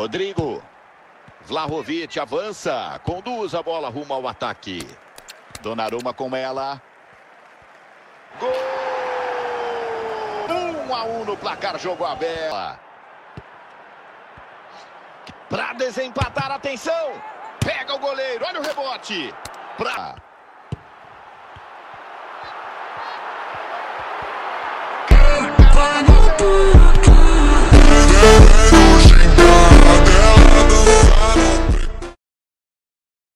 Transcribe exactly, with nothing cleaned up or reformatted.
Rodrigo. Vlahovic avança. Conduz a bola rumo ao ataque. Donnarumma com ela. Gol! um a um no placar, jogo aberto. Para desempatar, atenção. Pega o goleiro, olha o rebote. Pra...